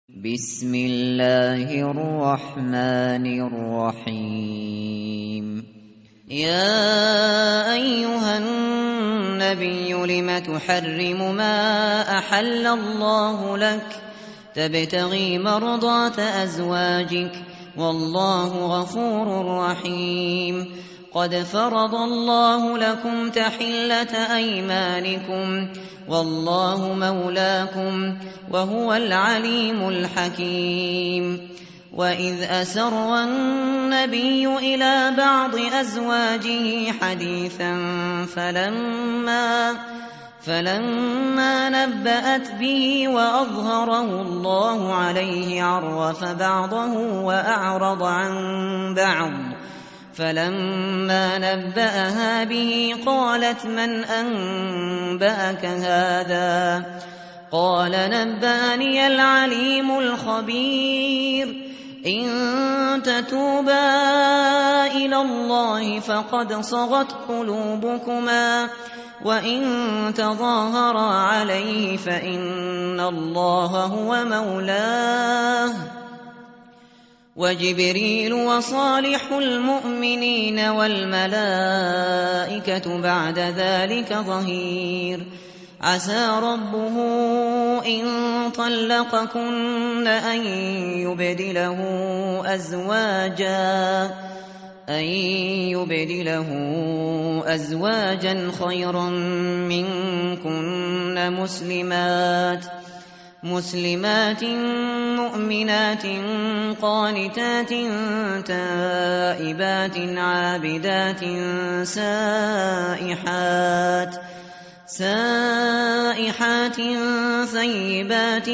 بسم الله الرحمن الرحيم. يا أيها النبي لم تحرم ما أحل الله لك تبتغي مرضات أزواجك والله غفور رحيم. قد فرض الله لكم تحلة أيمانكم والله مولاكم وهو العليم الحكيم. وإذ أسر النبي إلى بعض أزواجه حديثا فلما نبأت به وأظهره الله عليه عرف بعضه وأعرض عن بعض. فلما نبأها به قالت من أنبأك هذا؟ قال نبأني العليم الخبير. إن تتوبا إلى الله فقد صغت قلوبكما وإن تظاهرا عليه فإن الله هو مولاه وجبريل وصالح المؤمنين والملائكة بعد ذلك ظهير. عسى ربه إن طلقكن أن يبدله أزواجا خيرا منكن مسلمات مؤمنات قانتات تائبات عابدات سائحات ثيبات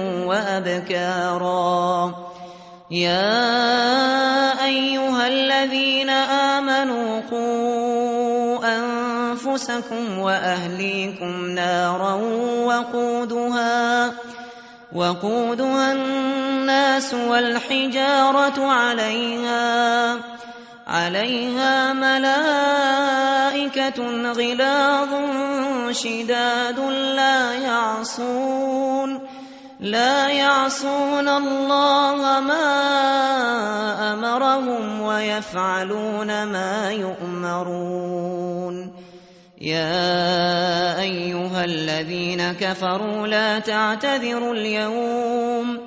وأبكارا. يا أيها الذين آمنوا قوا أنفسكم وأهليكم نارا وقودها الناس والحجارة عليها ملائكة غلاظ شداد لا يعصون الله ما أمرهم ويفعلون ما يؤمرون. يا أيها الذين كفروا لا تعتذروا اليوم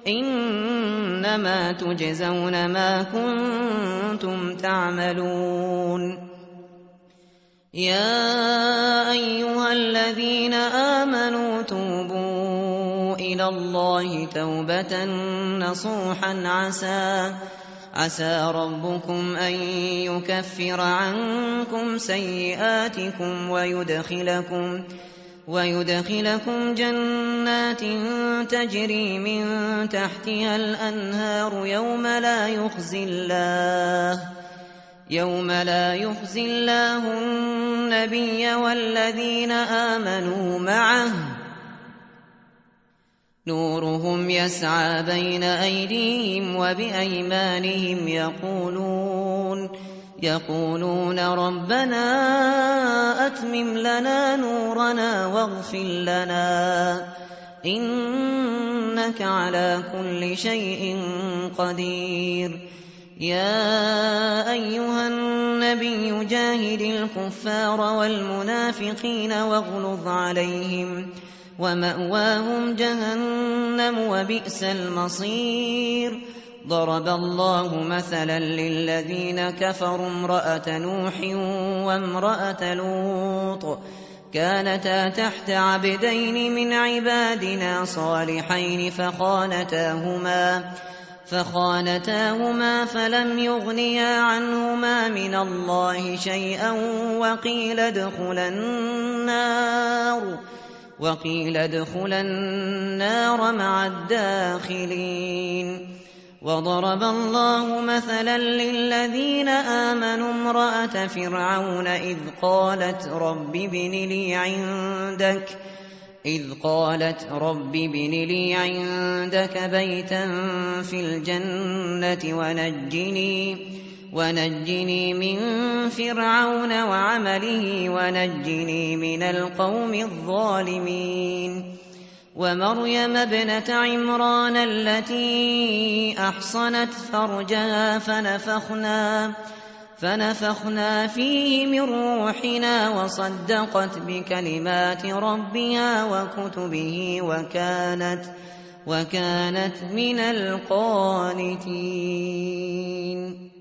إنما تجزون ما كنتم تعملون. يا أيها الذين آمنوا توبوا إلى الله توبة نصوحا عسى ربكم أن يكفر عنكم سيئاتكم ويدخلكم جنات تجري من تحتها الأنهار يوم لا يخزي الله النبي والذين آمنوا معه نورهم يسعى بين أيديهم وبأيمانهم يقولون ربنا أتمم لنا نورنا واغفر لنا إنك على كل شيء قدير. يا أيها النبي جاهد الكفار والمنافقين واغلظ عليهم ومأواهم جهنم وبئس المصير. ضرب الله مثلا للذين كفروا امرأة نوح وامرأة لوط كانتا تحت عبدين من عبادنا صالحين فخانتاهما فلم يغنيا عنهما من الله شيئا وقيل ادخلا النار مع الداخلين. وضرب الله مثلا للذين آمنوا امرأة فرعون إذ قالت رب ابن لي عندك بيتا في الجنة ونجني من فرعون وعمله ونجني من القوم الظالمين. ومريم ابنة عمران التي أحصنت فرجها فنفخنا فيه من روحنا وصدقت بكلمات ربها وكتبه وكانت من القانتين.